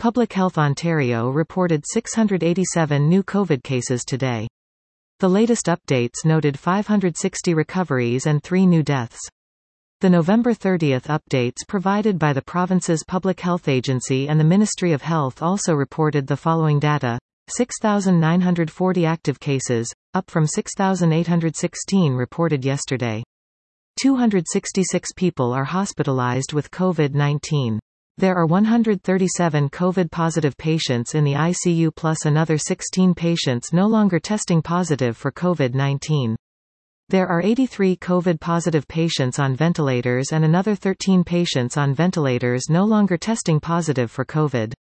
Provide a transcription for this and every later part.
Public Health Ontario reported 687 new COVID cases today. The latest updates noted 560 recoveries and 3 new deaths. The November 30 updates provided by the province's Public Health Agency and the Ministry of Health also reported the following data: 6,940 active cases, up from 6,816 reported yesterday. 266 people are hospitalized with COVID-19. There are 137 COVID-positive patients in the ICU plus another 16 patients no longer testing positive for COVID-19. There are 83 COVID-positive patients on ventilators and another 13 patients on ventilators no longer testing positive for COVID.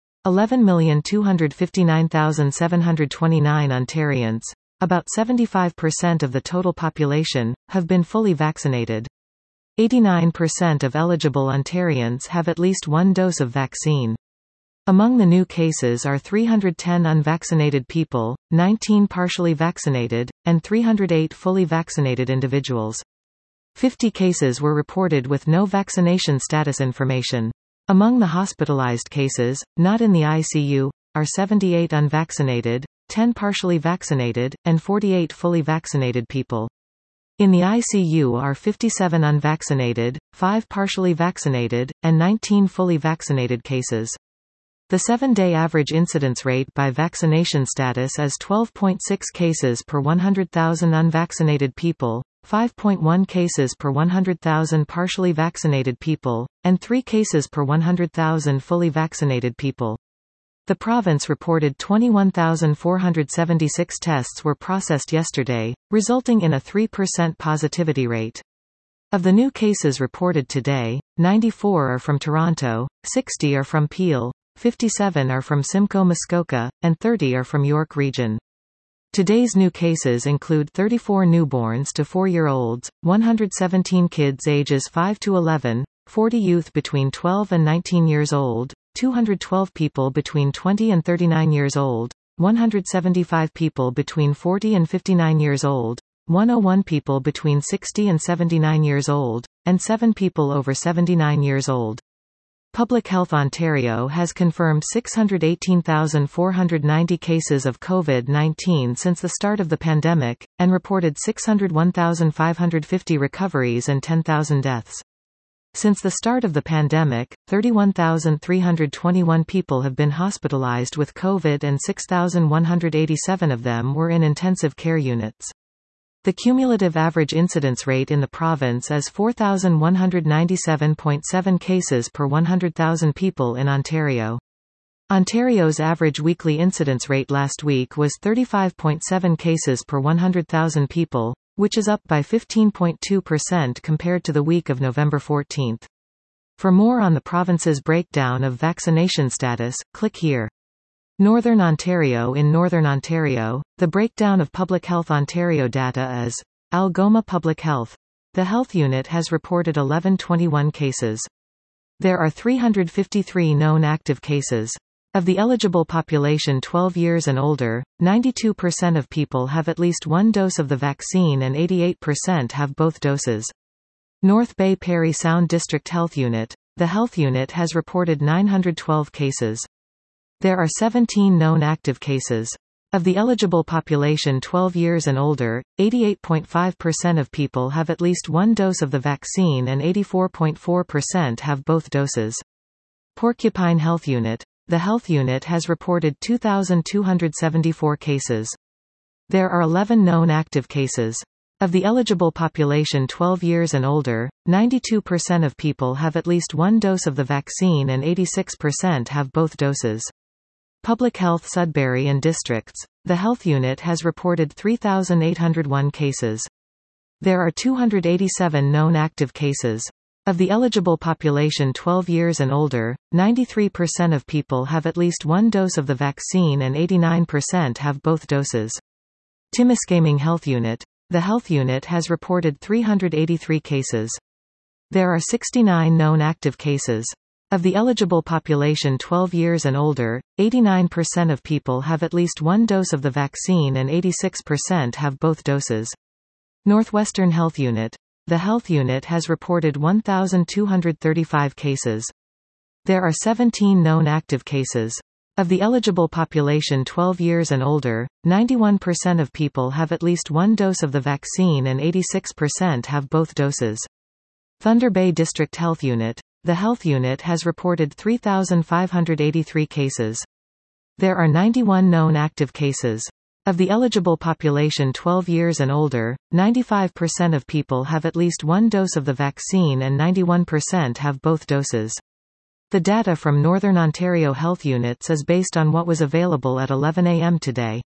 11,259,729 Ontarians, about 75% of the total population, have been fully vaccinated. 89% of eligible Ontarians have at least one dose of vaccine. Among the new cases are 310 unvaccinated people, 19 partially vaccinated, and 308 fully vaccinated individuals. 50 cases were reported with no vaccination status information. Among the hospitalized cases, not in the ICU, are 78 unvaccinated, 10 partially vaccinated, and 48 fully vaccinated people. In the ICU are 57 unvaccinated, 5 partially vaccinated, and 19 fully vaccinated cases. The 7-day average incidence rate by vaccination status is 12.6 cases per 100,000 unvaccinated people, 5.1 cases per 100,000 partially vaccinated people, and 3 cases per 100,000 fully vaccinated people. The province reported 21,476 tests were processed yesterday, resulting in a 3% positivity rate. Of the new cases reported today, 94 are from Toronto, 60 are from Peel, 57 are from Simcoe Muskoka, and 30 are from York Region. Today's new cases include 34 newborns to 4-year-olds, 117 kids ages 5 to 11, 40 youth between 12 and 19 years old, 212 people between 20 and 39 years old, 175 people between 40 and 59 years old, 101 people between 60 and 79 years old, and 7 people over 79 years old. Public Health Ontario has confirmed 618,490 cases of COVID-19 since the start of the pandemic, and reported 601,550 recoveries and 10,000 deaths. Since the start of the pandemic, 31,321 people have been hospitalized with COVID and 6,187 of them were in intensive care units. The cumulative average incidence rate in the province is 4,197.7 cases per 100,000 people in Ontario. Ontario's average weekly incidence rate last week was 35.7 cases per 100,000 people, which is up by 15.2% compared to the week of November 14. For more on the province's breakdown of vaccination status, click here. Northern Ontario. In Northern Ontario, the breakdown of Public Health Ontario data is: Algoma Public Health. The health unit has reported 1121 cases. There are 353 known active cases. Of the eligible population 12 years and older, 92% of people have at least one dose of the vaccine and 88% have both doses. North Bay Parry Sound District Health Unit. The health unit has reported 912 cases. There are 17 known active cases. Of the eligible population 12 years and older, 88.5% of people have at least one dose of the vaccine and 84.4% have both doses. Porcupine Health Unit. The health unit has reported 2,274 cases. There are 11 known active cases. Of the eligible population 12 years and older, 92% of people have at least one dose of the vaccine and 86% have both doses. Public Health Sudbury and Districts. The health unit has reported 3,801 cases. There are 287 known active cases. Of the eligible population 12 years and older, 93% of people have at least one dose of the vaccine and 89% have both doses. Timiskaming Health Unit. The health unit has reported 383 cases. There are 69 known active cases. Of the eligible population 12 years and older, 89% of people have at least one dose of the vaccine and 86% have both doses. Northwestern Health Unit. The health unit has reported 1,235 cases. There are 17 known active cases. Of the eligible population 12 years and older, 91% of people have at least one dose of the vaccine and 86% have both doses. Thunder Bay District Health Unit. The health unit has reported 3,583 cases. There are 91 known active cases. Of the eligible population 12 years and older, 95% of people have at least one dose of the vaccine and 91% have both doses. The data from Northern Ontario Health Units is based on what was available at 11 a.m. today.